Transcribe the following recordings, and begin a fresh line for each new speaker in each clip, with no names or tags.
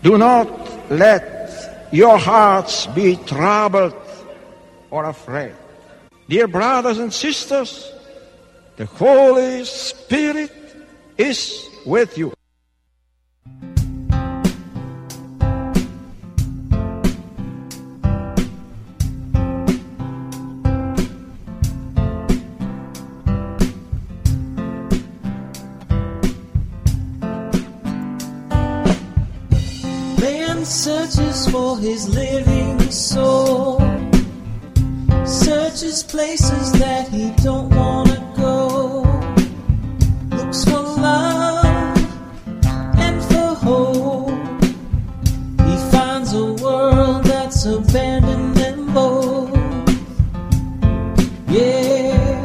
Do not let your hearts be troubled or afraid. Dear brothers and sisters, the Holy Spirit is with you.
Man searches for his living soul, searches places that he don't want to go, looks for love and for hope. He finds a world that's abandoned them both. Yeah,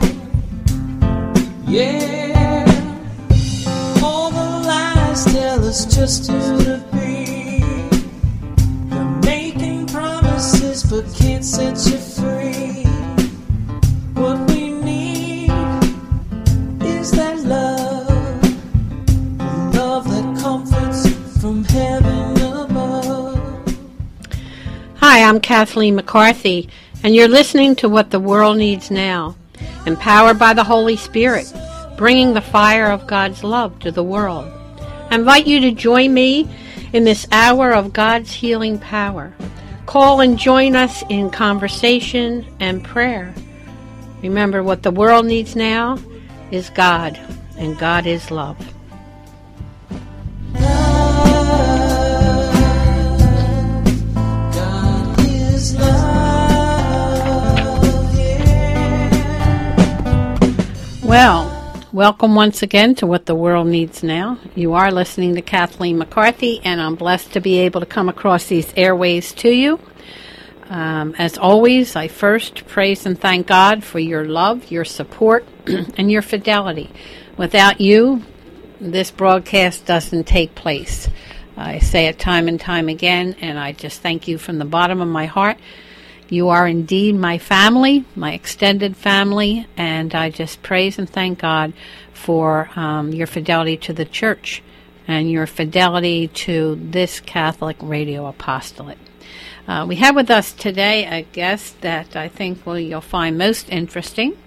yeah. All the lies tell us just who to be. They're making promises but can't set you free. What we need is that love, the love that comforts from heaven above.
Hi, I'm Kathleen McCarthy, and you're listening to What the World Needs Now, empowered by the Holy Spirit, bringing the fire of God's love to the world. I invite you to join me in this hour of God's healing power. Call and join us in conversation and prayer. Remember, what the world needs now is God, and God is love.
God is love, yeah.
Well, welcome once again to What the World Needs Now. You are listening to Kathleen McCarthy, and I'm blessed to be able to come across these airways to you. As always, I first praise and thank God for your love, your support, and your fidelity. Without you, this broadcast doesn't take place. I say it time and time again, and I just thank you from the bottom of my heart. You are indeed my family, my extended family, and I just praise and thank God for your fidelity to the church and your fidelity to this Catholic radio apostolate. We have with us today a guest that I think you'll find most interesting,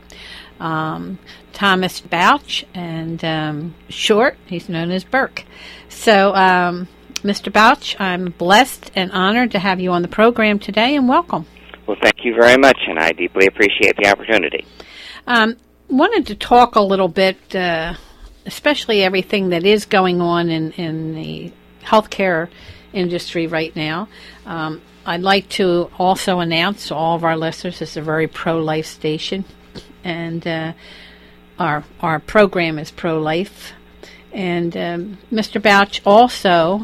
Thomas Bouch, and short, he's known as Burke. So, Mr. Bouch, I'm blessed and honored to have you on the program today, and welcome.
Well, thank you very much, and I deeply appreciate the opportunity.
Wanted to talk a little bit, especially everything that is going on in the healthcare industry right now. I'd like to also announce to all of our listeners this is a very pro-life station, and our program is pro-life. And Mr. Bouch also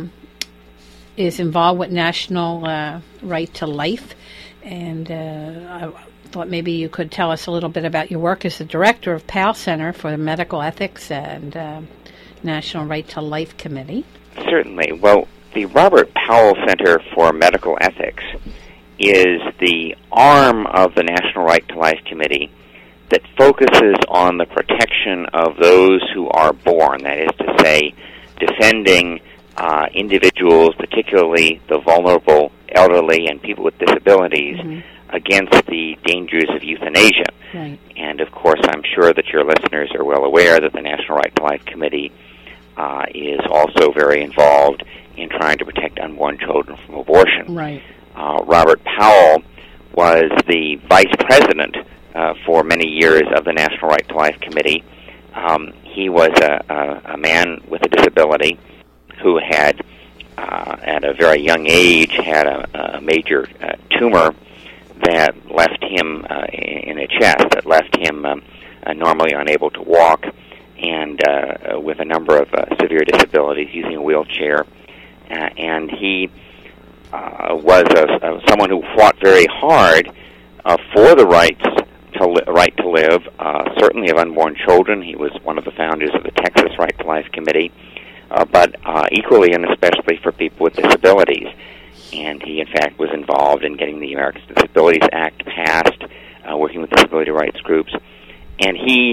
is involved with National Right to Life, and I thought maybe you could tell us a little bit about your work as the director of PAL Center for the Medical Ethics and National Right to Life Committee.
Certainly. Well, the Robert Powell Center for Medical Ethics is the arm of the National Right to Life Committee that focuses on the protection of those who are born, that is to say, defending individuals, particularly the vulnerable, elderly, and people with disabilities, against the dangers of euthanasia.
Right.
And, of course, I'm sure that your listeners are well aware that the National Right to Life Committee is also very involved in trying to protect unborn children from abortion.
Right.
Robert Powell was the vice president for many years of the National Right to Life Committee. He was a man with a disability who had, at a very young age, had a major tumor that left him in his chest, that left him normally unable to walk, and with a number of severe disabilities, using a wheelchair. And he was someone who fought very hard for the right to live, certainly of unborn children. He was one of the founders of the Texas Right to Life Committee, but equally and especially for people with disabilities. And he, in fact, was involved in getting the Americans with Disabilities Act passed, working with disability rights groups. And he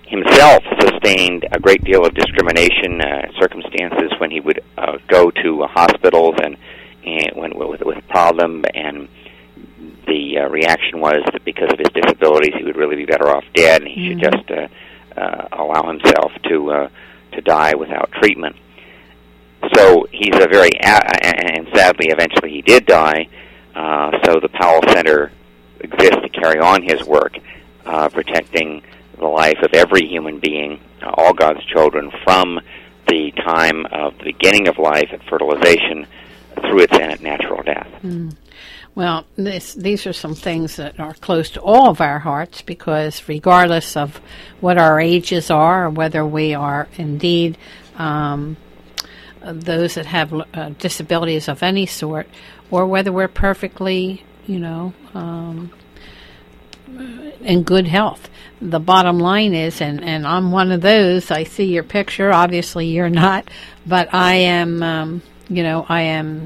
himself sustained a great deal of discrimination circumstances when he would go to hospitals and when with a problem, and the reaction was that because of his disabilities he would really be better off dead, and he should just allow himself to die without treatment. So he's a very, and sadly eventually he did die, so the Powell Center exists to carry on his work, protecting the life of every human being, all God's children, from the time of the beginning of life at fertilization through its natural death.
Well, these are some things that are close to all of our hearts, because regardless of what our ages are, or whether we are indeed those that have disabilities of any sort, or whether we're perfectly, in good health. The bottom line is, and I'm one of those, I see your picture, obviously you're not, but I am, I am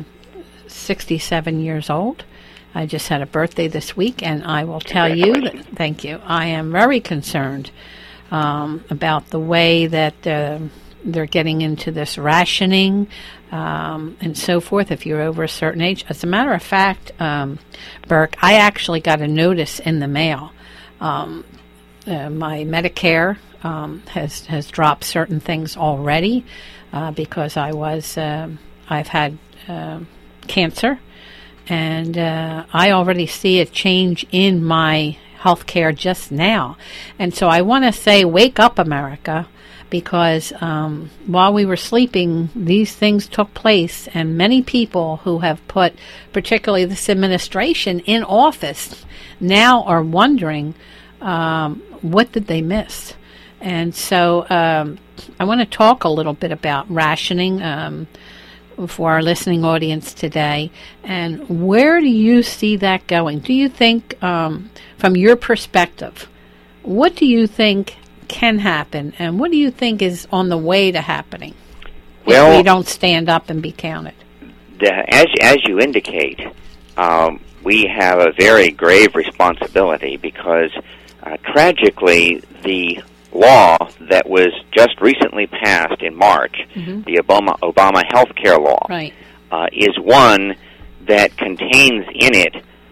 67 years old. I just had a birthday this week, and I will tell you that, thank you, I am very concerned about the way that they're getting into this rationing and so forth if you're over a certain age. As a matter of fact, Burke, I actually got a notice in the mail. My Medicare has dropped certain things already because I've had cancer, and I already see a change in my health care just now. And so I want to say, wake up, America, because while we were sleeping, these things took place, and many people who have put, particularly this administration, in office now are wondering, what did they miss? And so I want to talk a little bit about rationing for our listening audience today. And where do you see that going? Do you think, from your perspective, what do you think can happen, and what do you think is on the way to happening if we don't stand up and be counted?
As you indicate, we have a very grave responsibility because tragically the law that was just recently passed in March, the Obama health care law,
right,
is one that contains in it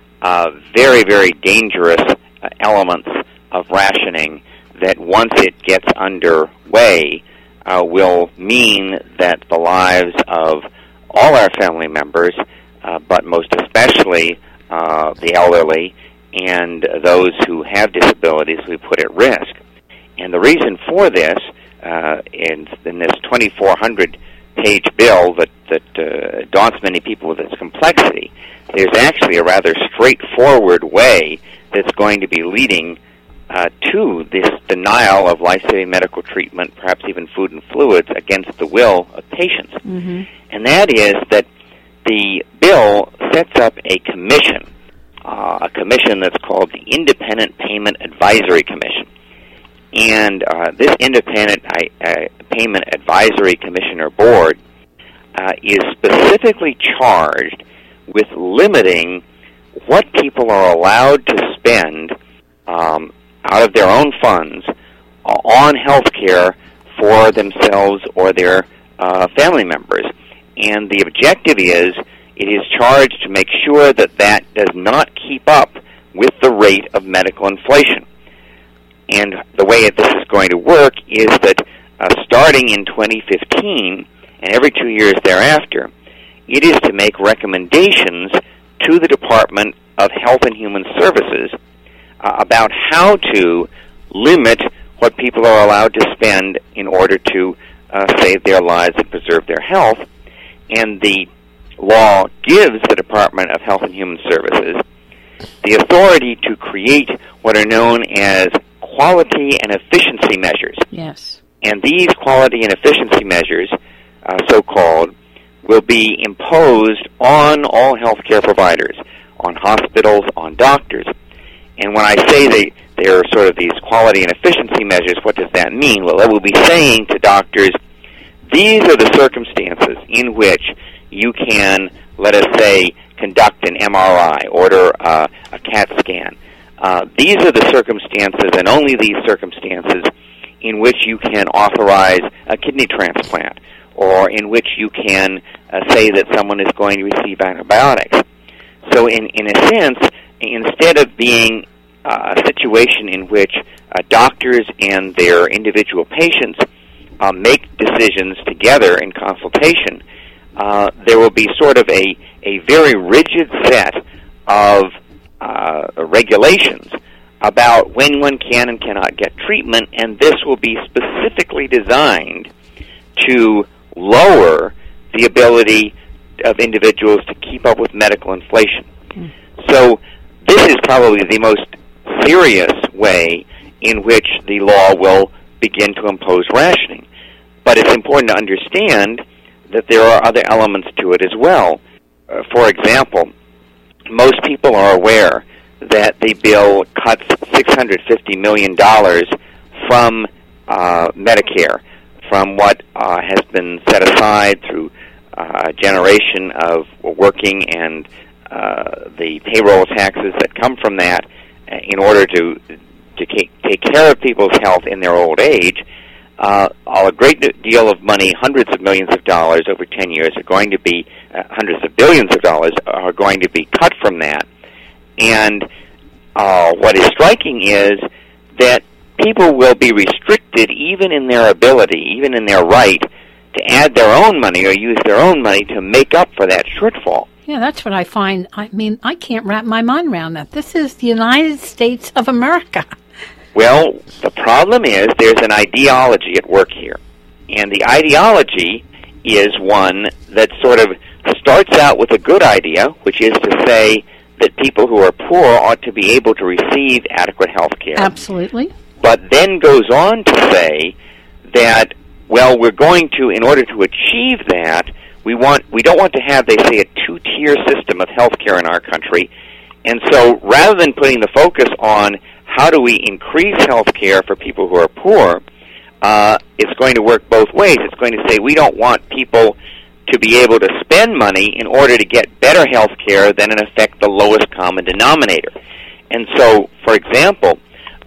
very, very dangerous elements of rationing that once it gets underway will mean that the lives of all our family members, but most especially the elderly and those who have disabilities, we put at risk. And the reason for this, in this 2,400-page bill that daunts many people with its complexity, there's actually a rather straightforward way that's going to be leading to this denial of life-saving medical treatment, perhaps even food and fluids, against the will of patients. And that is that the bill sets up a commission that's called the Independent Payment Advisory Commission. And this Independent Payment Advisory Commissioner Board is specifically charged with limiting what people are allowed to spend out of their own funds on health care for themselves or their family members. And the objective is, it is charged to make sure that that does not keep up with the rate of medical inflation. And the way this is going to work is that starting in 2015 and every 2 years thereafter, it is to make recommendations to the Department of Health and Human Services about how to limit what people are allowed to spend in order to save their lives and preserve their health. And the law gives the Department of Health and Human Services the authority to create what are known as quality and efficiency measures.
Yes.
And these quality and efficiency measures, so-called, will be imposed on all healthcare providers, on hospitals, on doctors. And when I say they are sort of these quality and efficiency measures, what does that mean? Well, it will be saying to doctors, these are the circumstances in which you can, let us say, conduct an MRI, order a CAT scan. These are the circumstances, and only these circumstances, in which you can authorize a kidney transplant, or in which you can say that someone is going to receive antibiotics. So in a sense, instead of being a situation in which doctors and their individual patients make decisions together in consultation, there will be sort of a very rigid set of regulations about when one can and cannot get treatment, and this will be specifically designed to lower the ability of individuals to keep up with medical inflation. So this is probably the most serious way in which the law will begin to impose rationing. But it's important to understand that there are other elements to it as well. For example, most people are aware that the bill cuts $650 million from Medicare, from what has been set aside through a generation of working and the payroll taxes that come from that in order to take care of people's health in their old age. A great deal of money, hundreds of millions of dollars over 10 years, are going to be, hundreds of billions of dollars are going to be cut from that. And what is striking is that people will be restricted even in their ability, even in their right, to add their own money or use their own money to make up for that shortfall.
Yeah, that's what I find. I mean, I can't wrap my mind around that. This is the United States of America.
Well, the problem is there's an ideology at work here. And the ideology is one that sort of starts out with a good idea, which is to say that people who are poor ought to be able to receive adequate health care.
Absolutely.
But then goes on to say that, well, we're going to, in order to achieve that, we don't want to have, they say, a two-tier system of health care in our country. And so rather than putting the focus on how do we increase health care for people who are poor, it's going to work both ways. It's going to say we don't want people to be able to spend money in order to get better health care than, in effect, the lowest common denominator. And so, for example,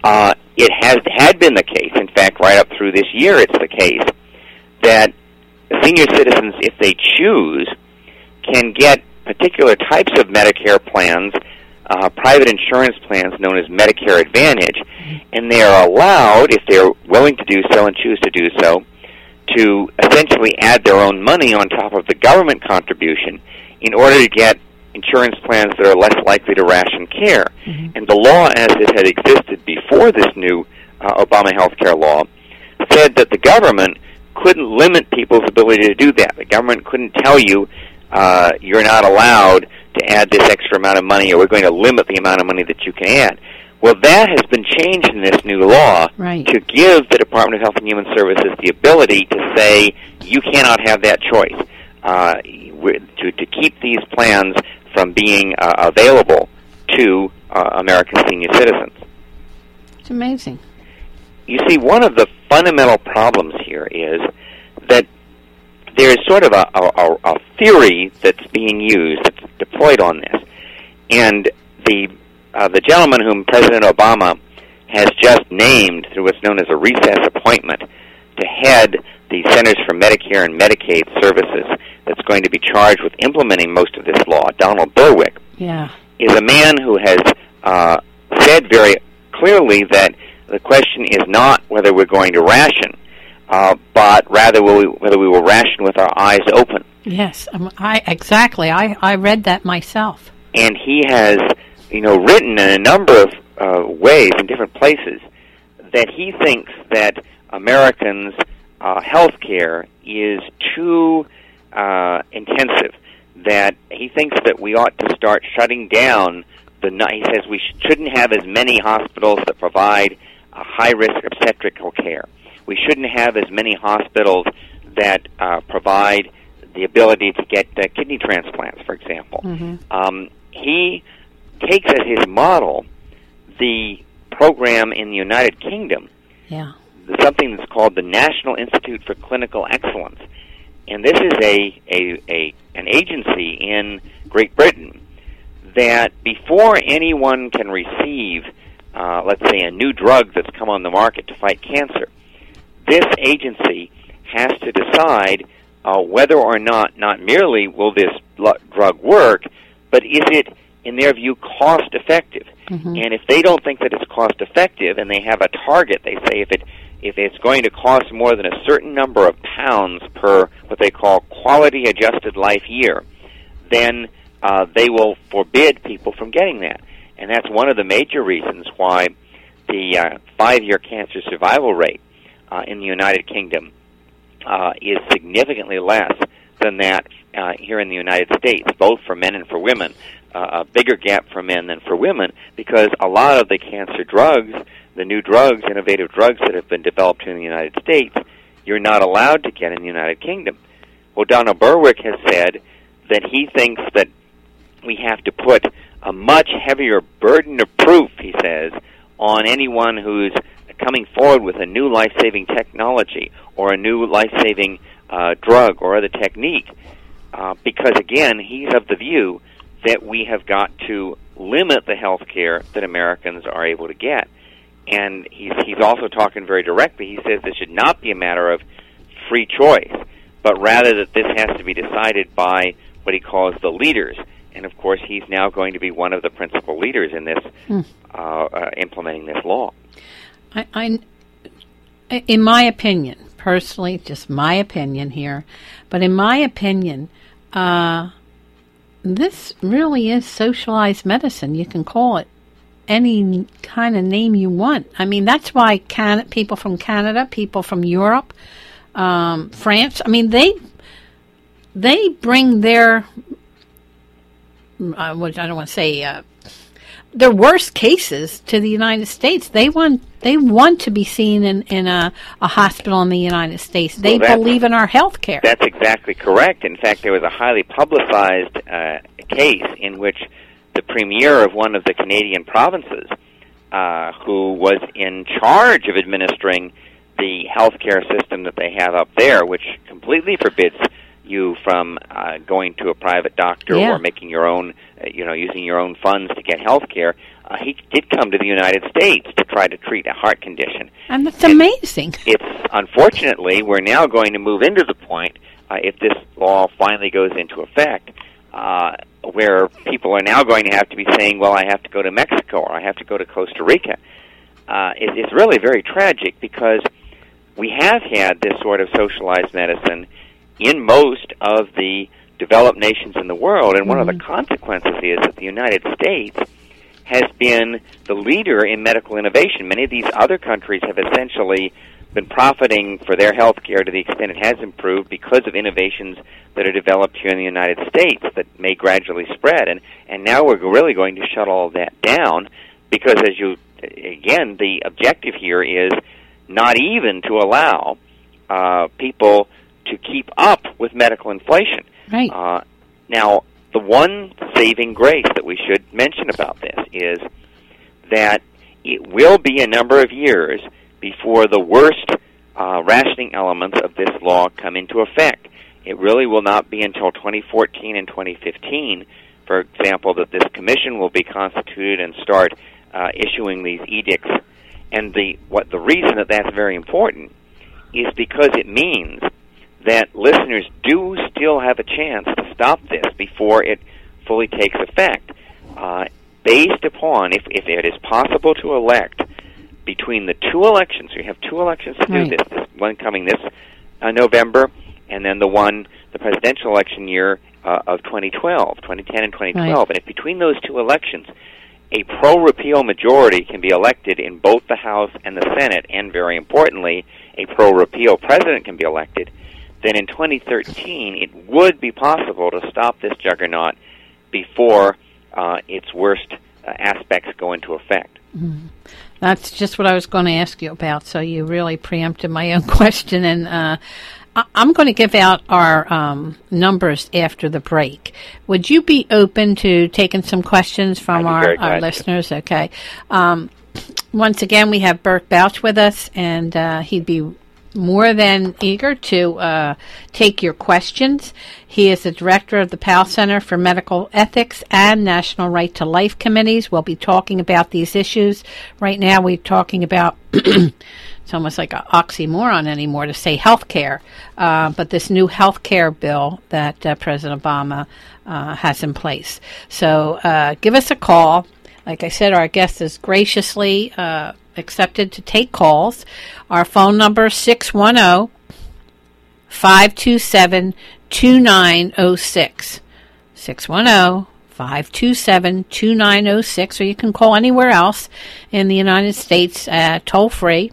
it had been the case, in fact, right up through this year it's the case, that senior citizens, if they choose, can get particular types of Medicare plans, private insurance plans known as Medicare Advantage, and they are allowed, if they're willing to do so and choose to do so, to essentially add their own money on top of the government contribution in order to get insurance plans that are less likely to ration care. Mm-hmm. And the law, as it had existed before this new Obama health care law, said that the government couldn't limit people's ability to do that. The government couldn't tell you you're not allowed to add this extra amount of money, or we're going to limit the amount of money that you can add. Well, that has been changed in this new law to give the Department of Health and Human Services the ability to say you cannot have that choice, to keep these plans from being available to American senior citizens.
It's amazing.
You see, one of the fundamental problems here is that there's sort of a theory that's being used, that's deployed on this, and the gentleman whom President Obama has just named through what's known as a recess appointment to head the Centers for Medicare and Medicaid Services that's going to be charged with implementing most of this law, Donald Berwick, is a man who has said very clearly that the question is not whether we're going to ration, but rather whether we will ration with our eyes open.
Yes, exactly. I read that myself.
And he has, written in a number of ways in different places that he thinks that Americans' health care is too intensive, that he thinks that we ought to start shutting down he says we shouldn't have as many hospitals that provide high-risk obstetrical care. We shouldn't have as many hospitals that provide the ability to get kidney transplants, for example. Mm-hmm. He takes as his model the program in the United Kingdom, something that's called the National Institute for Clinical Excellence. And this is an agency in Great Britain that before anyone can receive, let's say, a new drug that's come on the market to fight cancer, this agency has to decide whether or not merely will this drug work, but is it, in their view, cost effective?
Mm-hmm.
And if they don't think that it's cost effective, and they have a target, they say if it's going to cost more than a certain number of pounds per what they call quality adjusted life year, then they will forbid people from getting that. And that's one of the major reasons why the 5-year cancer survival rate in the United Kingdom is significantly less than that here in the United States, both for men and for women. A bigger gap for men than for women, because a lot of the cancer drugs, the new drugs, innovative drugs that have been developed in the United States, you're not allowed to get in the United Kingdom. Well, Donald Berwick has said that he thinks that we have to put a much heavier burden of proof, he says, on anyone who's coming forward with a new life-saving technology or a new life-saving drug or other technique, because, again, he's of the view that we have got to limit the health care that Americans are able to get. And he's also talking very directly. He says this should not be a matter of free choice, but rather that this has to be decided by what he calls the leaders. And, of course, he's now going to be one of the principal leaders in this, implementing this law.
In my opinion, personally, just my opinion here, but in my opinion, this really is socialized medicine. You can call it any kind of name you want. I mean, that's why people from Canada, people from Europe, France, I mean, they bring their, I don't want to say, their worst cases to the United States. They want to be seen in a hospital in the United States. They believe in our health care.
That's exactly correct. In fact, there was a highly publicized case in which the premier of one of the Canadian provinces, who was in charge of administering the healthcare system that they have up there, which completely forbids you from going to a private doctor or making your own, using your own funds to get health care. He did come to the United States to try to treat a heart condition.
And that's amazing.
It's, unfortunately, we're now going to move into the point, if this law finally goes into effect, where people are now going to have to be saying, well, I have to go to Mexico or I have to go to Costa Rica. It's really very tragic, because we have had this sort of socialized medicine in most of the developed nations in the world, and one of the consequences is that the United States has been the leader in medical innovation. Many of these other countries have essentially been profiting for their health care to the extent it has improved because of innovations that are developed here in the United States that may gradually spread. And now we're really going to shut all of that down, because again, the objective here is not even to allow people to keep up with medical inflation.
Right.
Now, the one saving grace that we should mention about this is that it will be a number of years before the worst rationing elements of this law come into effect. It really will not be until 2014 and 2015, for example, that this commission will be constituted and start issuing these edicts. And the reason that that's very important is because it means that listeners do still have a chance to stop this before it fully takes effect, based upon if it is possible to elect between the two elections. We have two elections to do this one coming this November, and then the presidential election year of 2010 and 2012.
Right.
And if between those two elections a pro-repeal majority can be elected in both the House and the Senate, and very importantly, a pro-repeal president can be elected, then in 2013 it would be possible to stop this juggernaut before its worst aspects go into effect.
Mm-hmm. That's just what I was going to ask you about, so you really preempted my own question. And I'm going to give out our numbers after the break. Would you be open to taking some questions from our listeners? Okay. Once again, we have Burke Bouch with us, and he'd be more than eager to take your questions. He is the director of the Powell Center for Medical Ethics and National Right to Life Committees. We'll be talking about these issues. Right now we're talking about it's almost like an oxymoron anymore to say health care, but this new health care bill that President Obama has in place. So give us a call. Like I said, our guest is graciously accepted to take calls. Our phone number is 610-527-2906. 610-527-2906, or you can call anywhere else in the United States toll free,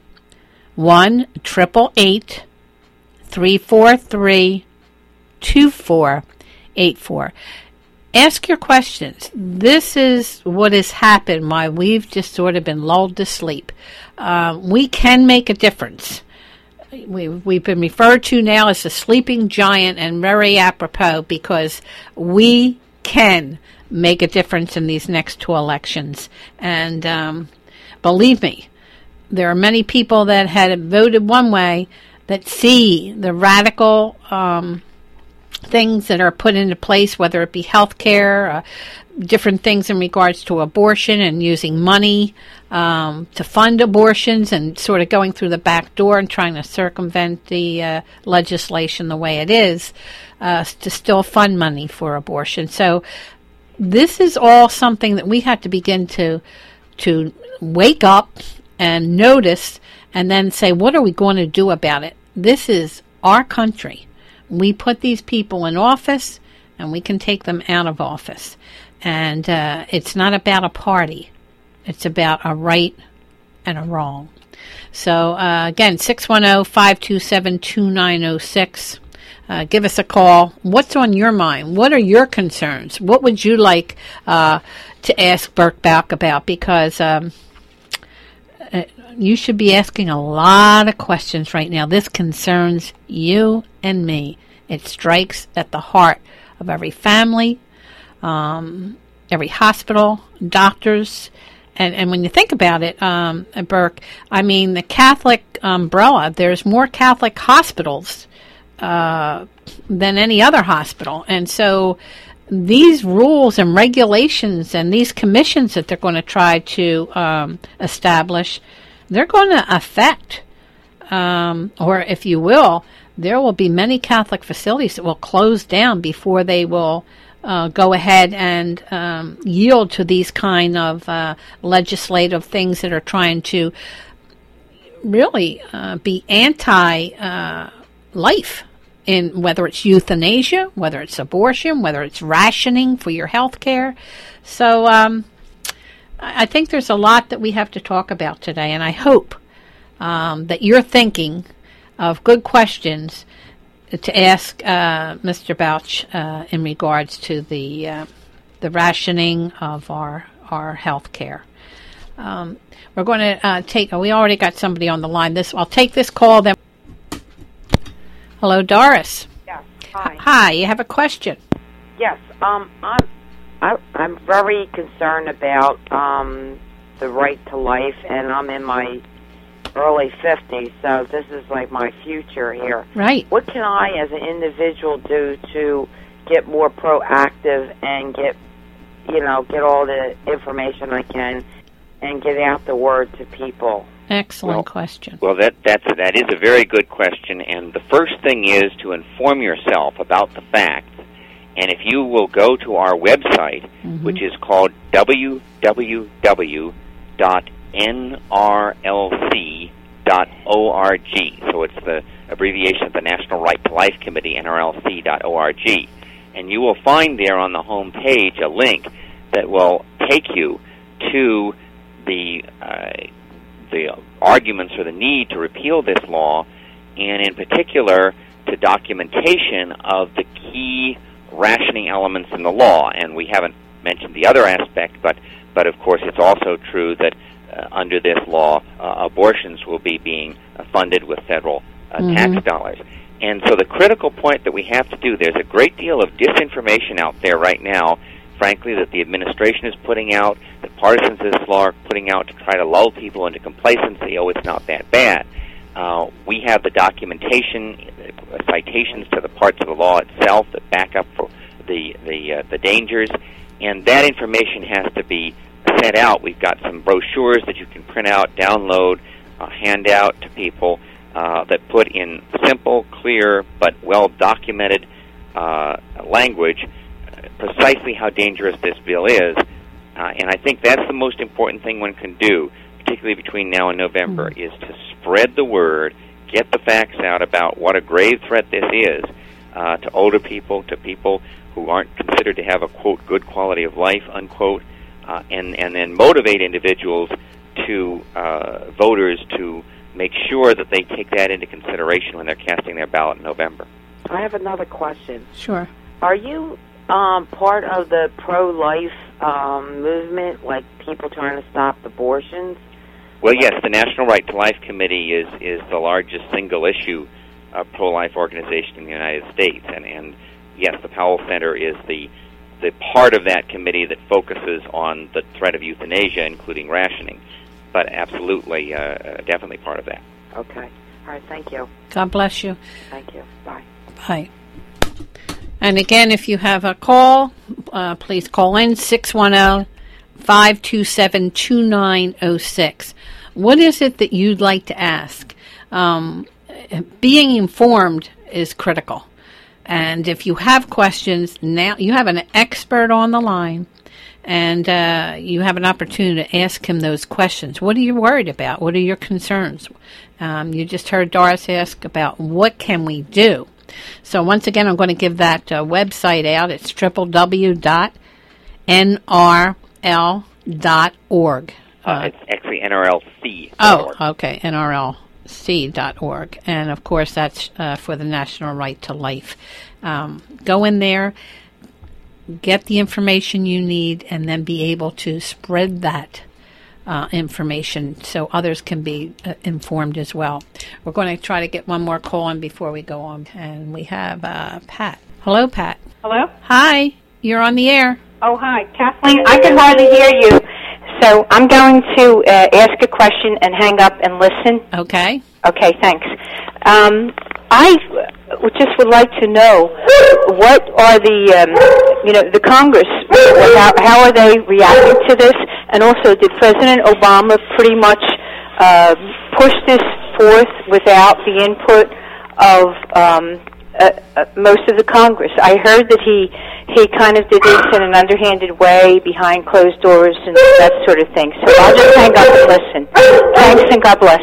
1-888-343-2484. Ask your questions. This is what has happened while we've just sort of been lulled to sleep. We can make a difference. We've been referred to now as the sleeping giant, and very apropos, because we can make a difference in these next two elections. And believe me, there are many people that had voted one way that see the radical things that are put into place, whether it be health care, different things in regards to abortion and using money to fund abortions and sort of going through the back door and trying to circumvent the legislation the way it is to still fund money for abortion. So this is all something that we have to begin to wake up and notice and then say, what are we going to do about it? This is our country. We put these people in office, and we can take them out of office. And it's not about a party. It's about a right and a wrong. So, again, 610-527-2906. Give us a call. What's on your mind? What are your concerns? What would you like to ask Burke Bouck about? Because you should be asking a lot of questions right now. This concerns you and me. It strikes at the heart of every family, every hospital, doctors. And when you think about it, Burke, I mean, the Catholic umbrella, there's more Catholic hospitals than any other hospital. And so these rules and regulations and these commissions that they're going to try to establish, they're going to affect, or if you will, there will be many Catholic facilities that will close down before they will go ahead and yield to these kind of legislative things that are trying to really be anti-life, in whether it's euthanasia, whether it's abortion, whether it's rationing for your health care. So I think there's a lot that we have to talk about today, and I hope that you're thinking of good questions to ask Mr. Bouch in regards to the rationing of our health care. We're going to take. We already got somebody on the line. I'll take this call. Then, hello, Doris.
Yes. Hi.
Hi. You have a question?
Yes. I'm very concerned about the right to life, and I'm in my early 50s, so this is like my future here.
Right.
What can I, as an individual, do to get more proactive and get all the information I can and get out the word to people?
Excellent question.
Well, that is a very good question, and the first thing is to inform yourself about the facts. And if you will go to our website, which is called www.nrlc.org. So it's the abbreviation of the National Right to Life Committee, nrlc.org. And you will find there on the home page a link that will take you to the arguments for the need to repeal this law, and in particular to documentation of the key rationing elements in the law. And we haven't mentioned the other aspect, but of course it's also true that under this law, abortions will be being funded with federal tax dollars. And so the critical point that we have to do, there's a great deal of disinformation out there right now, frankly, that the administration is putting out, that partisans of this law are putting out to try to lull people into complacency. Oh, it's not that bad. We have the documentation, citations to the parts of the law itself that back up for the dangers, and that information has to be sent out. We've got some brochures that you can print out, download, handout to people that put in simple, clear, but well-documented language precisely how dangerous this bill is. And I think that's the most important thing one can do, particularly between now and November, is to spread the word, get the facts out about what a grave threat this is to older people, to people who aren't considered to have a, quote, good quality of life, unquote, and then motivate individuals to voters to make sure that they take that into consideration when they're casting their ballot in November.
I have another question.
Sure.
Are you part of the pro-life movement, like people trying to stop abortions?
Well, yes, the National Right to Life Committee is the largest single-issue pro-life organization in the United States, and yes, the Powell Center is the part of that committee that focuses on the threat of euthanasia, including rationing. But absolutely, definitely part of that.
Okay. All right, thank you.
God bless you.
Thank you. Bye.
Bye. And again, if you have a call, please call in 610-527-2906. What is it that you'd like to ask? Being informed is critical. And if you have questions, now you have an expert on the line, and you have an opportunity to ask him those questions. What are you worried about? What are your concerns? You just heard Doris ask about what can we do. So once again, I'm going to give that website out. It's www.nrl.org.
It's actually NRLC.
Oh, okay, NRLC.org. And, of course, that's for the National Right to Life. Go in there, get the information you need, and then be able to spread that information so others can be informed as well. We're going to try to get one more call in before we go on. And we have Pat. Hello, Pat.
Hello?
Hi. You're on the air.
Oh, hi. Kathleen, I can hardly hear you, so I'm going to ask a question and hang up and listen.
Okay.
Okay, thanks. I just would like to know what are the Congress, how are they reacting to this? And also, did President Obama pretty much push this forth without the input of most of the Congress? I heard that he kind of did this in an underhanded way behind closed doors and that sort of thing. So I'll just hang up and listen. Thanks, and God bless.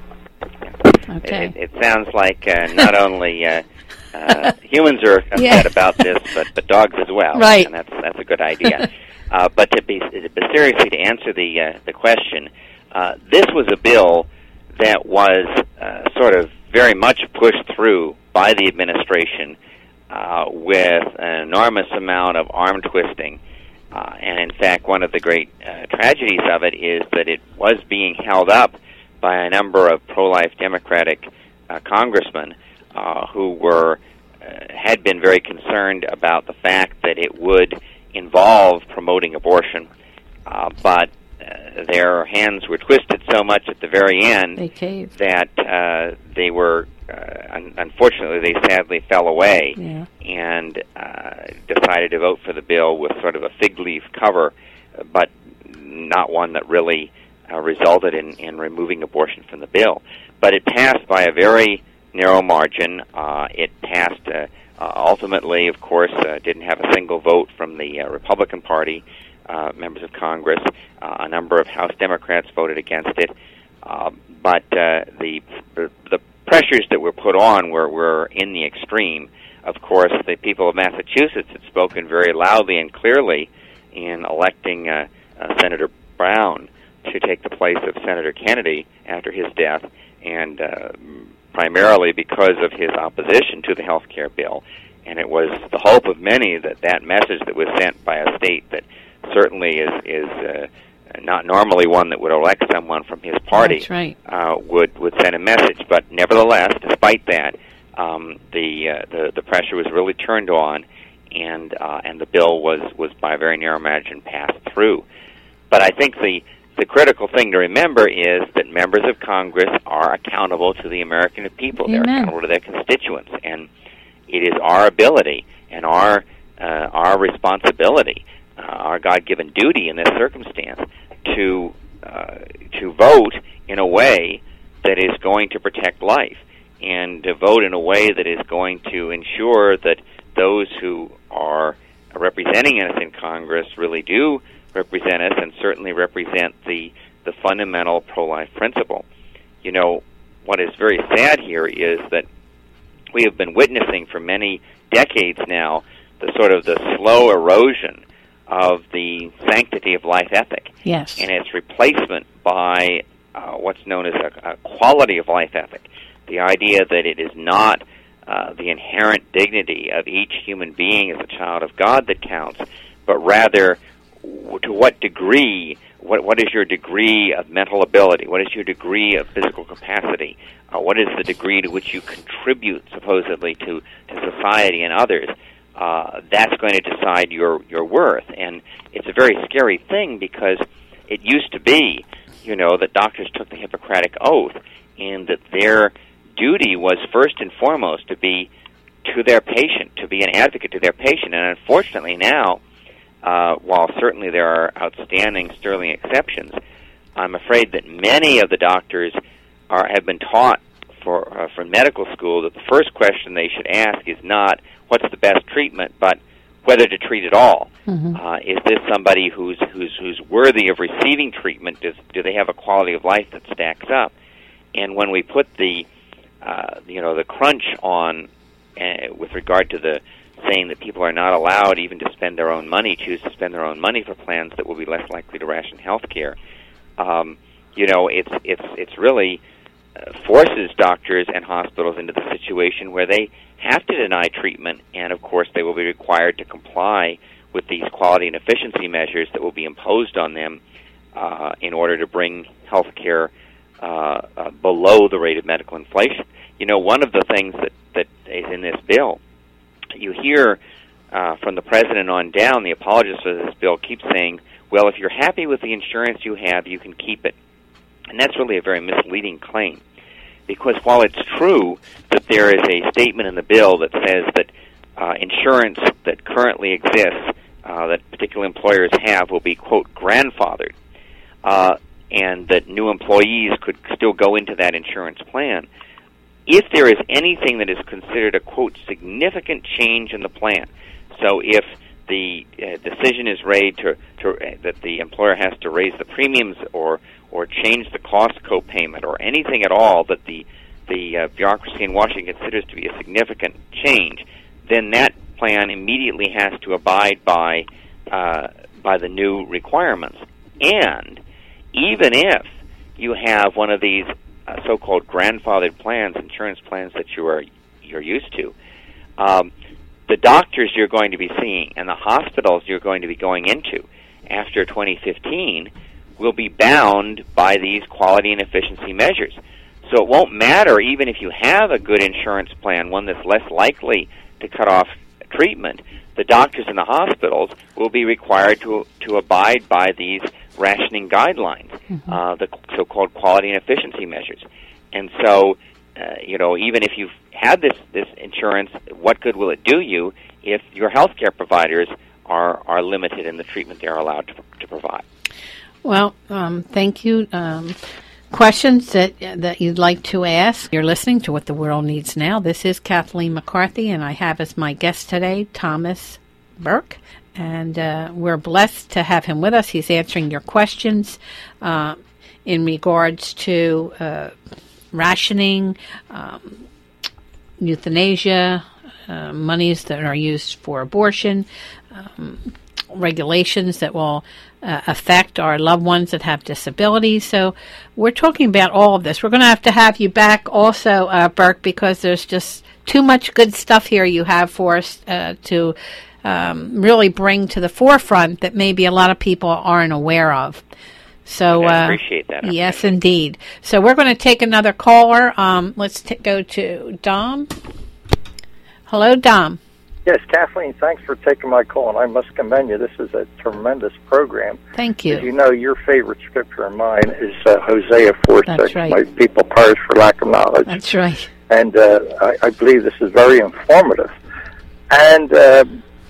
Okay.
It sounds like not only humans are upset about this, but dogs as well.
Right.
And that's a good idea. But seriously, to answer the question, this was a bill that was sort of very much pushed through by the administration with an enormous amount of arm twisting. And in fact, one of the great tragedies of it is that it was being held up by a number of pro-life Democratic congressmen who had been very concerned about the fact that it would involve promoting abortion, but their hands were twisted so much at the very end that they were, unfortunately, they sadly fell away and decided to vote for the bill with sort of a fig leaf cover, but not one that really resulted in removing abortion from the bill. But it passed by a very narrow margin. It passed ultimately, of course, didn't have a single vote from the Republican Party members of Congress. A number of House Democrats voted against it. But the pressures that were put on were in the extreme. Of course, the people of Massachusetts had spoken very loudly and clearly in electing Senator Brown to take the place of Senator Kennedy after his death, and primarily because of his opposition to the health care bill. And it was the hope of many that message that was sent by a state that certainly is not normally one that would elect someone from his party.
That's right.
Would send a message. But nevertheless, despite that, the pressure was really turned on, and the bill was by a very narrow margin passed through. But I think the critical thing to remember is that members of Congress are accountable to the American people.
Amen.
They're accountable to their constituents, and it is our ability and our responsibility, our God-given duty in this circumstance, to vote in a way that is going to protect life and to vote in a way that is going to ensure that those who are representing us in Congress really do represent us and certainly represent the fundamental pro-life principle. You know, what is very sad here is that we have been witnessing for many decades now the sort of the slow erosion of the sanctity of life ethic.
Yes.
And its replacement by what's known as a quality of life ethic. The idea that it is not the inherent dignity of each human being as a child of God that counts, but rather to what degree, what is your degree of mental ability? What is your degree of physical capacity? What is the degree to which you contribute, supposedly, to society and others? That's going to decide your worth. And it's a very scary thing because it used to be, you know, that doctors took the Hippocratic Oath and that their duty was first and foremost to be to their patient, to be an advocate to their patient. And unfortunately now, while certainly there are outstanding, sterling exceptions, I'm afraid that many of the doctors have been taught from medical school that the first question they should ask is not what's the best treatment, but whether to treat at all. Mm-hmm. Is this somebody who's worthy of receiving treatment? Do they have a quality of life that stacks up? And when we put the crunch on with regard to the saying that people are not allowed even to spend their own money, choose to spend their own money for plans that will be less likely to ration health care, it's really forces doctors and hospitals into the situation where they have to deny treatment, and of course they will be required to comply with these quality and efficiency measures that will be imposed on them in order to bring health care below the rate of medical inflation. You know, one of the things that is in this bill, you hear from the president on down, the apologists for this bill keep saying, well, if you're happy with the insurance you have, you can keep it. And that's really a very misleading claim, because while it's true that there is a statement in the bill that says that insurance that currently exists, that particular employers have, will be, quote, grandfathered, and that new employees could still go into that insurance plan, if there is anything that is considered a, quote, significant change in the plan, so if the decision is made that the employer has to raise the premiums or change the cost co-payment or anything at all that the bureaucracy in Washington considers to be a significant change, then that plan immediately has to abide by the new requirements. And even if you have one of these so-called grandfathered plans, insurance plans that you're used to, the doctors you're going to be seeing and the hospitals you're going to be going into after 2015 will be bound by these quality and efficiency measures. So it won't matter even if you have a good insurance plan, one that's less likely to cut off treatment. The doctors in the hospitals will be required to abide by these rationing guidelines, the so-called quality and efficiency measures. And so, even if you've had this insurance, what good will it do you if your healthcare providers are limited in the treatment they're allowed to provide?
Well, thank you. Questions that you'd like to ask? You're listening to What the World Needs Now. This is Kathleen McCarthy, and I have as my guest today Thomas Burke. And we're blessed to have him with us. He's answering your questions in regards to rationing, euthanasia, monies that are used for abortion, regulations that will affect our loved ones that have disabilities. So we're talking about all of this. We're going to have you back also, Burke, because there's just too much good stuff here you have for us to really bring to the forefront that maybe a lot of people aren't aware of. So
I appreciate that.
Yes, indeed. So we're going to take another caller. Let's go to Dom. Hello, Dom.
Yes, Kathleen, thanks for taking my call, and I must commend you. This is a tremendous program.
Thank you.
As you know, your favorite scripture of mine is Hosea 4:6.
That's right.
My people perish for lack of knowledge.
That's right.
And I believe this is very informative. And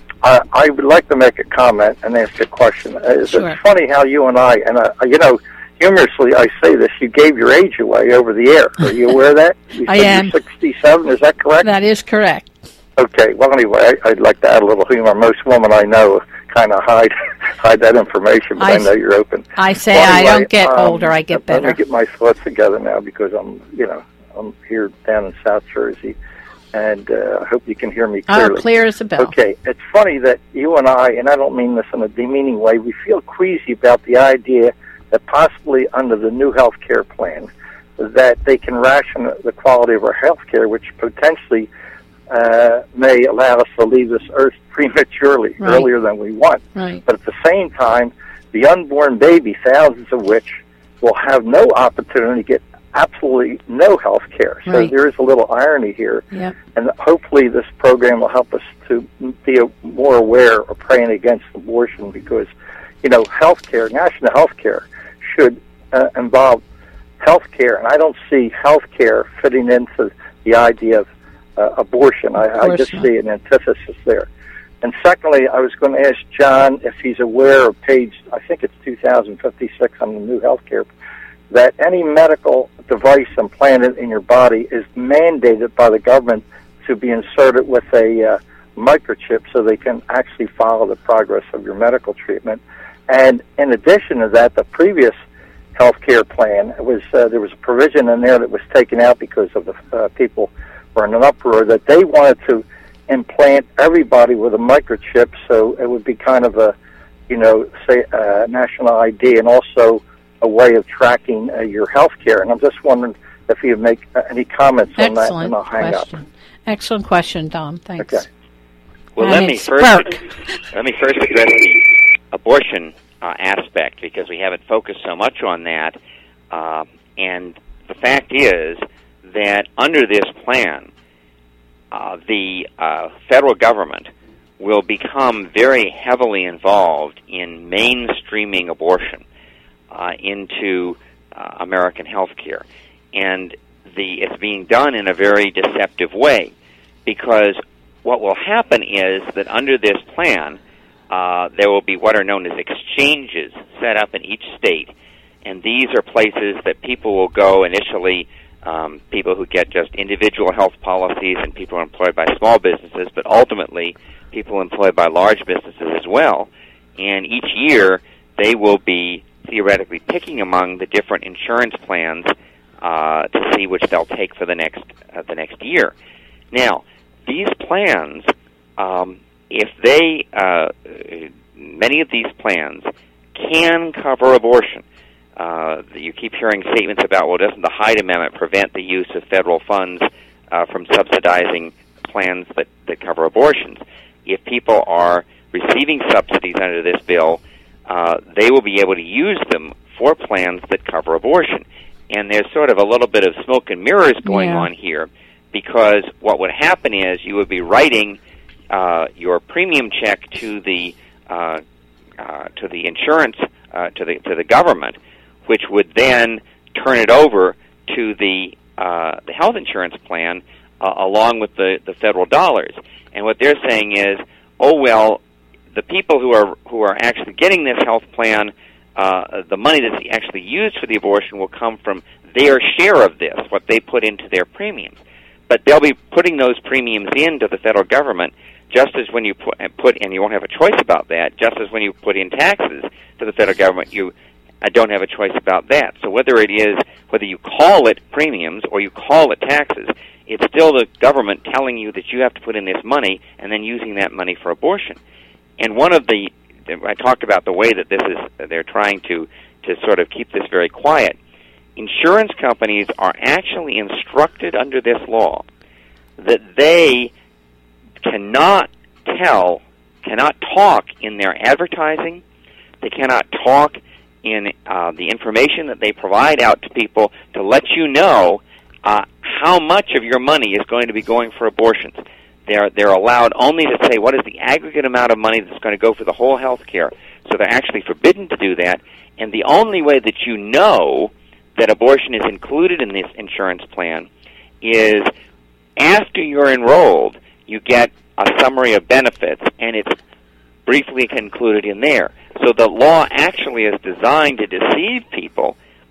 I would like to make a comment and ask a question.
Sure.
It's funny how you and I, humorously, I say this, you gave your age away over the air. Are you aware of that? You
I
said
am.
You're 67, is that correct?
That is correct.
Okay, well, anyway, I'd like to add a little humor. Most women I know kind of hide that information, but I know you're open.
I say
well, anyway,
I don't get older, I get better.
Let me get my thoughts together now because I'm here down in South Jersey, and I hope you can hear me clearly.
Oh, clear as a bell.
Okay, it's funny that you and I don't mean this in a demeaning way, we feel queasy about the idea that possibly under the new health care plan that they can ration the quality of our health care, which potentially may allow us to leave this earth prematurely, earlier than we want.
Right.
But at the same time, the unborn baby, thousands of which will have no opportunity to get absolutely no health care. So there is a little irony here.
Yep.
And hopefully this program will help us to be more aware of praying against abortion because, health care, national health care, should involve health care. And I don't see health care fitting into the idea of abortion. I just see an antithesis there. And secondly, I was going to ask John if he's aware of page, I think it's 2056 on the new health care, that any medical device implanted in your body is mandated by the government to be inserted with a microchip so they can actually follow the progress of your medical treatment. And in addition to that, the previous health care plan, was there was a provision in there that was taken out because of the people were in an uproar that they wanted to implant everybody with a microchip so it would be kind of a, national ID and also a way of tracking your health care. And I'm just wondering if you make any comments on that, and I'll hang up.
Excellent question, Dom. Thanks.
Okay.
Well, let me first address the abortion aspect because we haven't focused so much on that. And the fact is that under this plan, the federal government will become very heavily involved in mainstreaming abortion into American health care. And it's being done in a very deceptive way because what will happen is that under this plan, there will be what are known as exchanges set up in each state. And these are places that people will go initially, people who get just individual health policies and people employed by small businesses, but ultimately people employed by large businesses as well. And each year they will be theoretically picking among the different insurance plans to see which they'll take for the next year. Now, these plans, many of these plans can cover abortion. You keep hearing statements about, well, doesn't the Hyde Amendment prevent the use of federal funds from subsidizing plans that cover abortions? If people are receiving subsidies under this bill, they will be able to use them for plans that cover abortion. And there's sort of a little bit of smoke and mirrors going on here because what would happen is you would be writing your premium check to the insurance, to the government, which would then turn it over to the health insurance plan along with the federal dollars. And what they're saying is, oh well, the people who are actually getting this health plan, the money that's actually used for the abortion will come from their share of this, what they put into their premiums. But they'll be putting those premiums into the federal government just as when you put, and you won't have a choice about that, just as when you put in taxes to the federal government, you don't have a choice about that. So whether you call it premiums or you call it taxes, it's still the government telling you that you have to put in this money and then using that money for abortion. And I talked about the way that they're trying to sort of keep this very quiet. Insurance companies are actually instructed under this law that they cannot talk in their advertising, they cannot talk in the information that they provide out to people to let you know how much of your money is going to be going for abortions. They're allowed only to say what is the aggregate amount of money that's going to go for the whole health care. So they're actually forbidden to do that. And the only way that you know that abortion is included in this insurance plan is after you're enrolled, you get a summary of benefits, and it's briefly concluded in there. So the law actually is designed to deceive people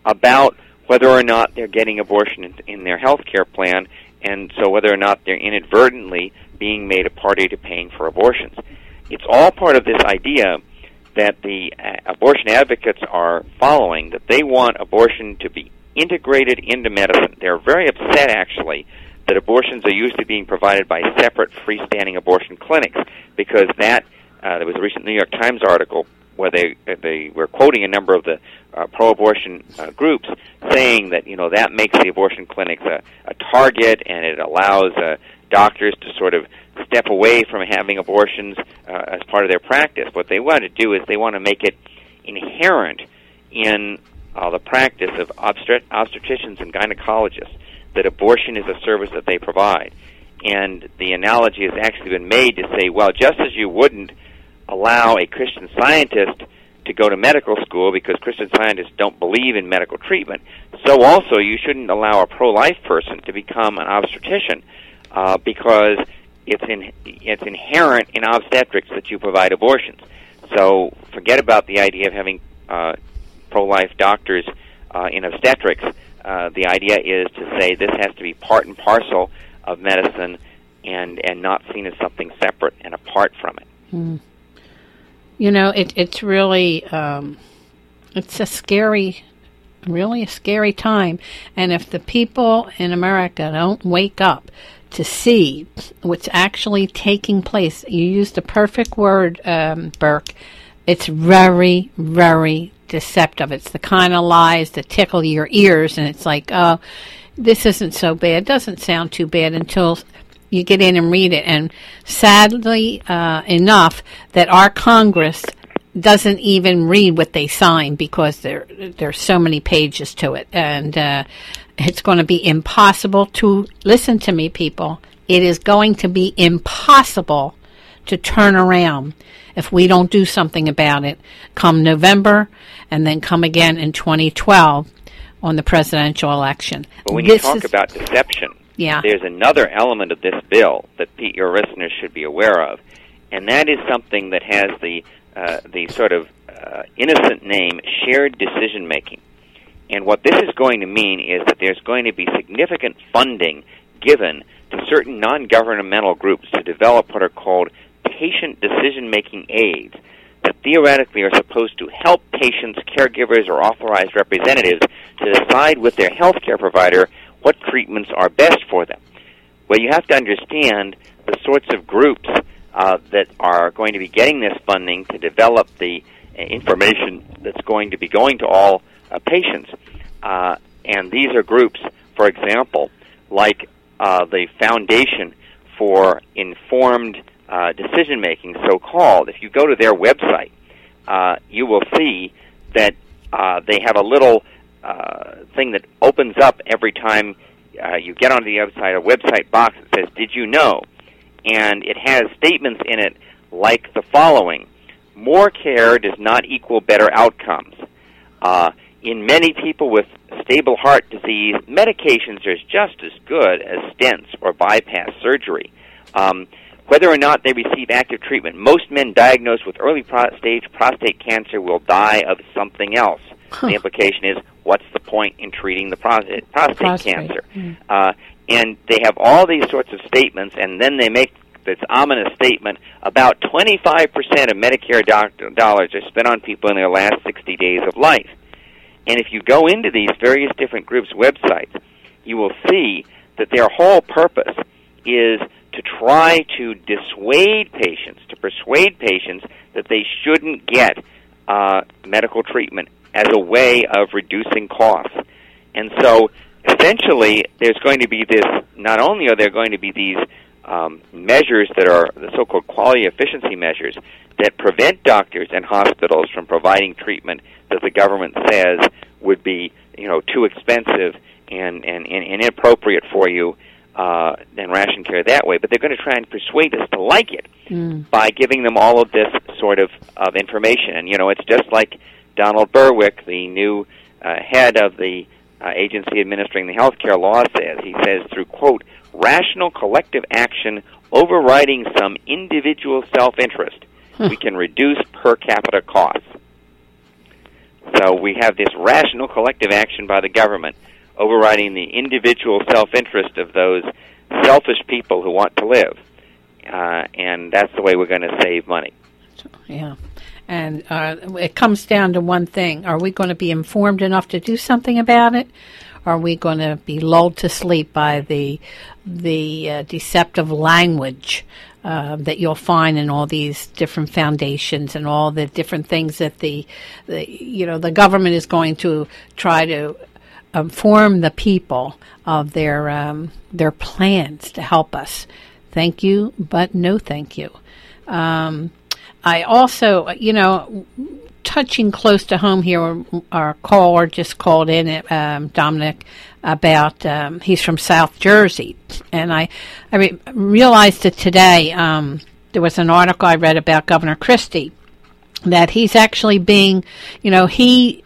about whether or not they're getting abortion in their health care plan, and so whether or not they're inadvertently being made a party to paying for abortions. It's all part of this idea that the abortion advocates are following, that they want abortion to be integrated into medicine. They're very upset, actually, that abortions are used to being provided by separate freestanding abortion clinics, because that there was a recent New York Times article where they were quoting a number of the pro-abortion groups saying that, that makes the abortion clinics a target, and it allows doctors to sort of step away from having abortions as part of their practice. What they want to do is they want to make it inherent in the practice of obstetricians and gynecologists that abortion is a service that they provide. And the analogy has actually been made to say, well, just as you wouldn't allow a Christian Scientist to go to medical school because Christian Scientists don't believe in medical treatment, so also you shouldn't allow a pro-life person to become an obstetrician because it's inherent in obstetrics that you provide abortions. So forget about the idea of having pro-life doctors in obstetrics. The idea is to say this has to be part and parcel of medicine and not seen as something separate and apart from it.
Mm. It's really, it's a scary time. And if the people in America don't wake up to see what's actually taking place, you used the perfect word, Burke, it's very, very deceptive. It's the kind of lies that tickle your ears, and it's like, oh, this isn't so bad. It doesn't sound too bad until you get in and read it. And sadly enough that our Congress doesn't even read what they sign because there's so many pages to it. And it's going to be impossible to, listen to me, people, it is going to be impossible to turn around if we don't do something about it come November and then come again in 2012 on the presidential election.
But when you talk about deception, there's another element of this bill that your listeners should be aware of, and that is something that has the sort of innocent name shared decision making. And what this is going to mean is that there's going to be significant funding given to certain non-governmental groups to develop what are called patient decision-making aids that theoretically are supposed to help patients, caregivers, or authorized representatives to decide with their health care provider what treatments are best for them. Well, you have to understand the sorts of groups that are going to be getting this funding to develop the information that's going to be going to all patients. And these are groups, for example, like the Foundation for Informed Decision-Making, so-called. If you go to their website, you will see that they have a little thing that opens up every time you get onto the website, a website box that says, "Did you know?" And it has statements in it like the following: more care does not equal better outcomes. In many people with stable heart disease, medications are just as good as stents or bypass surgery. Whether or not they receive active treatment, most men diagnosed with early-stage prostate cancer will die of something else. The implication is, what's the point in treating the prostate cancer? And they have all these sorts of statements, and then they make this ominous statement about 25% of Medicare dollars are spent on people in their last 60 days of life. And if you go into these various different groups' websites, you will see that their whole purpose is to try to dissuade patients, to persuade patients that they shouldn't get medical treatment as a way of reducing costs. And so, essentially, there's going to be this, not only are there going to be these measures that are the so-called quality efficiency measures that prevent doctors and hospitals from providing treatment that the government says would be, too expensive and inappropriate for you, and ration care that way, but they're going to try and persuade us to like it by giving them all of this sort of information. And, it's just like Donald Berwick, the new head of the agency administering the health care law, says. He says, through, quote, rational collective action overriding some individual self-interest, we can reduce per capita costs. So we have this rational collective action by the government overriding the individual self-interest of those selfish people who want to live. And that's the way we're going to save money.
Yeah. And it comes down to one thing. Are we going to be informed enough to do something about it? Are we going to be lulled to sleep by the deceptive language that you'll find in all these different foundations and all the different things that the government is going to try to inform the people of their plans to help us? Thank you, but no thank you. I also, touching close to home here, our caller just called in, Dominic, about he's from South Jersey, and I realized that today there was an article I read about Governor Christie that he's actually being, he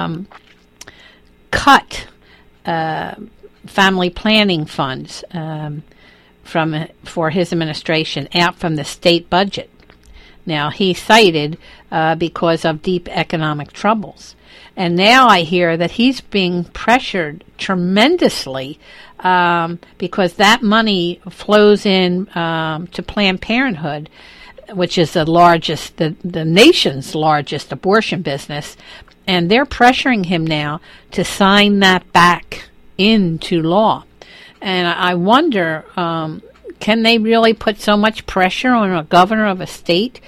cut family planning funds for his administration out from the state budget. Now, he cited because of deep economic troubles. And now I hear that he's being pressured tremendously because that money flows in to Planned Parenthood, which is the nation's largest abortion business. And they're pressuring him now to sign that back into law. And I wonder, can they really put so much pressure on a governor of a state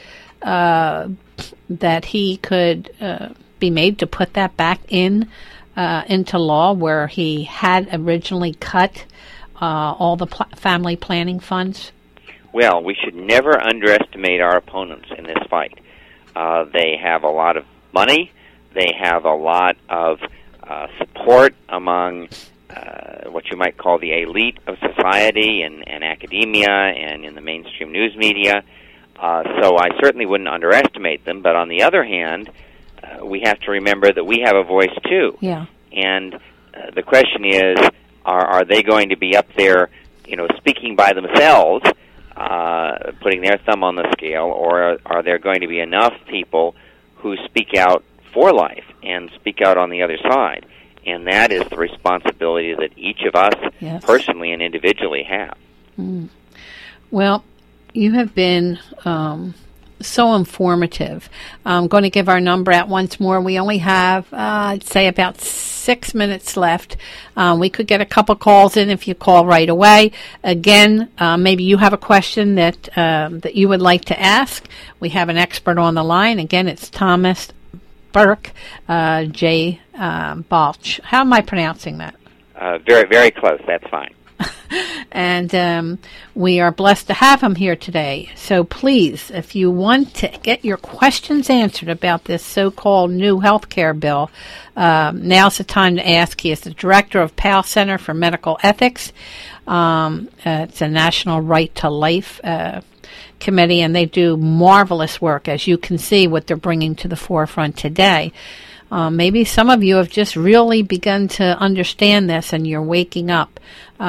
that he could be made to put that back into law where he had originally cut all the family planning funds?
Well, we should never underestimate our opponents in this fight. They have a lot of money. They have a lot of support among what you might call the elite of society and academia and in the mainstream news media. So I certainly wouldn't underestimate them. But on the other hand, we have to remember that we have a voice too.
Yeah.
And the question is, are they going to be up there, speaking by themselves, putting their thumb on the scale, or are there going to be enough people who speak out for life and speak out on the other side? And that is the responsibility that each of us personally and individually have.
Mm. Well, you have been so informative. I'm going to give our number out once more. We only have, I'd say, about 6 minutes left. We could get a couple calls in if you call right away. Again, maybe you have a question that you would like to ask. We have an expert on the line. Again, it's Thomas Burke, J. Balch. How am I pronouncing that?
Very, very close. That's fine.
And we are blessed to have him here today. So please, if you want to get your questions answered about this so-called new health care bill, now's the time to ask. He is the director of Powell Center for Medical Ethics. It's a National Right to Life committee, and they do marvelous work, as you can see what they're bringing to the forefront today. Maybe some of you have just really begun to understand this and you're waking up.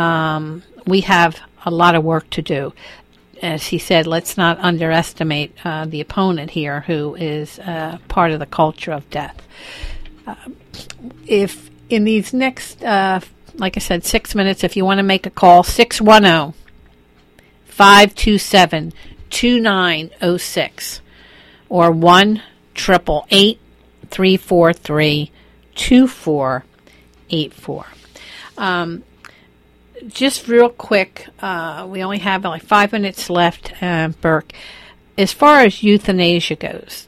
We have a lot of work to do. As he said, let's not underestimate the opponent here, who is part of the culture of death. If in these next, like I said, 6 minutes, if you want to make a call, 610-527-2906 or 1-888-343-2484. Just real quick, we only have like 5 minutes left, Burke. As far as euthanasia goes,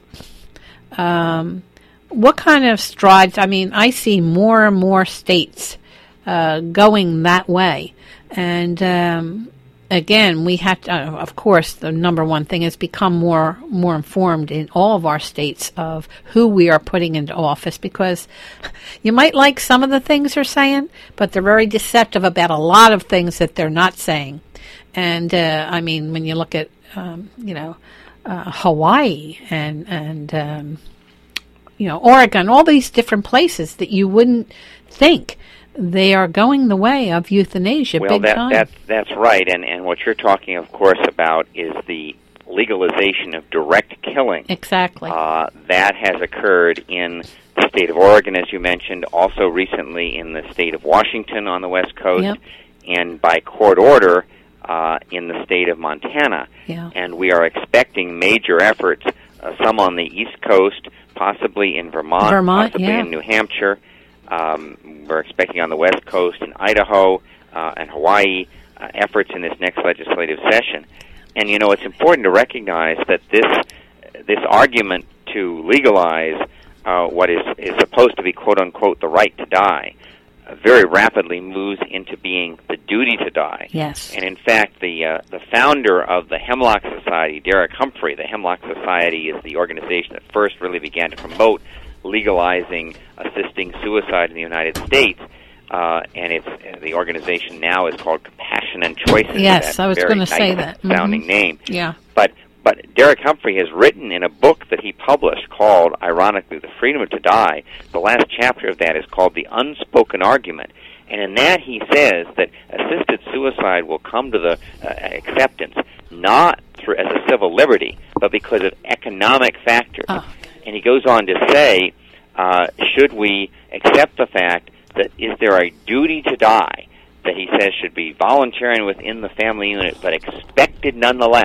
what kind of strides? I mean, I see more and more states going that way. And again, we have to, of course, the number one thing is become more informed in all of our states of who we are putting into office, because you might like some of the things they're saying, but they're very deceptive about a lot of things that they're not saying. And I mean, when you look at Hawaii and Oregon, all these different places that you wouldn't think, they are going the way of euthanasia.
Well,
big time.
That's right, and what you're talking, of course, about is the legalization of direct killing.
Exactly.
That has occurred in the state of Oregon, as you mentioned, also recently in the state of Washington on the West Coast,
Yep.
and by court order in the state of Montana.
Yeah.
And we are expecting major efforts, some on the East Coast, possibly in Vermont, possibly
yeah.
in New Hampshire. We're expecting on the West Coast in Idaho and Hawaii efforts in this next legislative session. And, you know, it's important to recognize that this argument to legalize what is supposed to be, quote-unquote, the right to die, very rapidly moves into being the duty to die.
Yes.
And, in fact, the founder of the Hemlock Society, Derek Humphrey, the Hemlock Society is the organization that first really began to promote legalizing assisting suicide in the United States. And the organization now is called Compassion and Choices.
Yes, I was
going to
say that.
Sounding name.
Yeah.
But Derek Humphrey has written in a book that he published called, ironically, The Freedom to Die. The last chapter of that is called The Unspoken Argument. And in that he says that assisted suicide will come to the acceptance not as a civil liberty, but because of economic factors.
Oh.
And he goes on to say, should we accept the fact that is there a duty to die that he says should be voluntary and within the family unit, but expected nonetheless?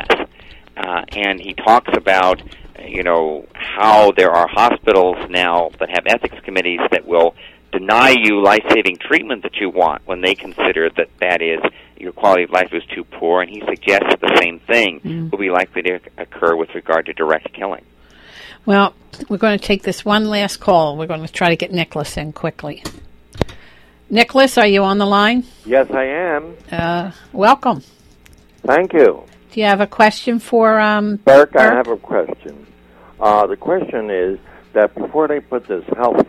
And he talks about, you know, how there are hospitals now that have ethics committees that will deny you life-saving treatment that you want when they consider that is your quality of life is too poor. And he suggests the same thing will be likely to occur with regard to direct killing.
Well, we're going to take this one last call. We're going to try to get Nicholas in quickly. Nicholas, are you on the line?
Yes, I am.
Welcome.
Thank you.
Do you have a question for
Burke? I have a question. The question is that before they put this health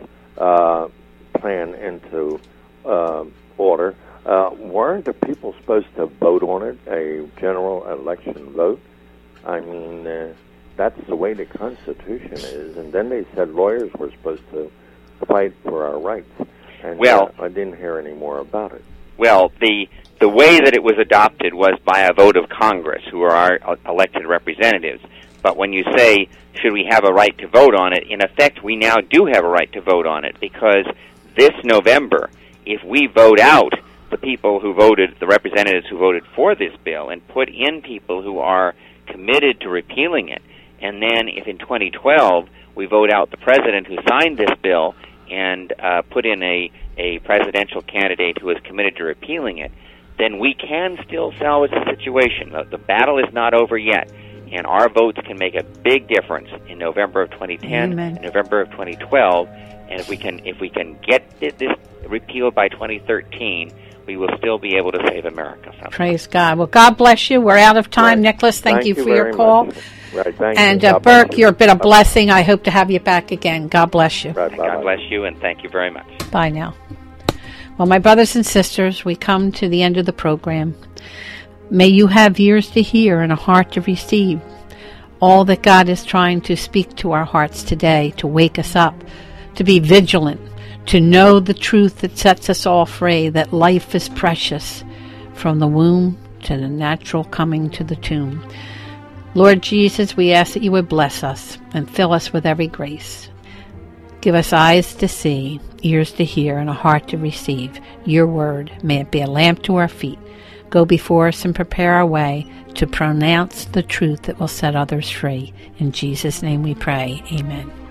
plan into order, weren't the people supposed to vote on it, a general election vote? I mean, that's the way the Constitution is. And then they said lawyers were supposed to fight for our rights. And I didn't hear any more about it.
Well, the way that it was adopted was by a vote of Congress, who are our elected representatives. But when you say, should we have a right to vote on it, in effect, we now do have a right to vote on it, because this November, if we vote out the people who voted, the representatives who voted for this bill, and put in people who are committed to repealing it, and then if in 2012 we vote out the president who signed this bill and put in a presidential candidate who is committed to repealing it, then we can still salvage the situation. The battle is not over yet, and our votes can make a big difference in November of 2010 and November of 2012. And if we can get this repealed by 2013, we will still be able to save America from it.
Praise God. Well, God bless you. We're out of time.
Right.
Thank Nicholas, you for your call.
Much. Right, thank
and
you.
Burke, you've been a blessing. I hope to have you back again. God bless you.
Right,
God bless you, and thank you very much.
Bye now. Well, my brothers and sisters, we come to the end of the program. May you have ears to hear and a heart to receive all that God is trying to speak to our hearts today, to wake us up, to be vigilant, to know the truth that sets us all free, that life is precious from the womb to the natural coming to the tomb. Lord Jesus, we ask that you would bless us and fill us with every grace. Give us eyes to see, ears to hear, and a heart to receive your word. May it be a lamp to our feet. Go before us and prepare our way to pronounce the truth that will set others free. In Jesus' name we pray. Amen.